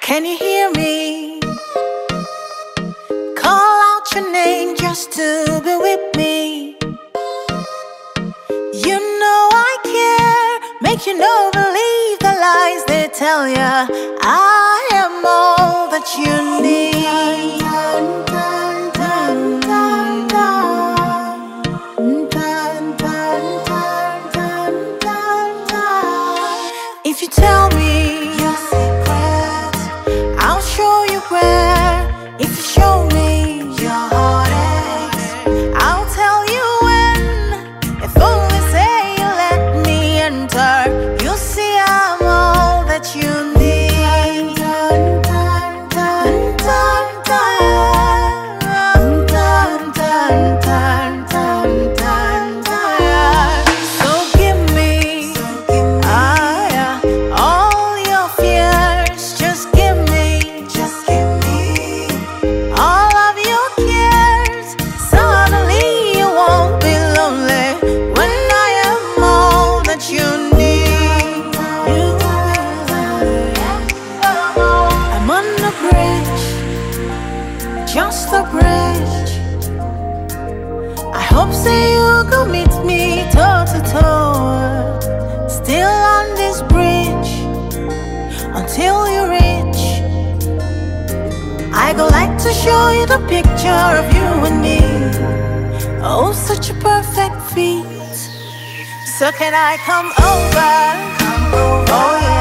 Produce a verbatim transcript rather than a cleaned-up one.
Can you hear me? Call out your name just to be with me. You know I care, make you no believe the lies they tell ya. I am all that you need. If you tell me your secrets, I'll show you where. If you show me your heartaches, I'll tell you when. If only say you let me enter, you'll see I'm all that you need. So give me ah, yeah, all your fears. Just give me, just give me all of your cares. Suddenly you won't be lonely when I am all that you need. I'm on the bridge, just a bridge. I hope say you go meet me toe to toe. Still on this bridge until you reach. I go like to show you the picture of you and me. Oh, such a perfect feat. So can I come over? Oh yeah.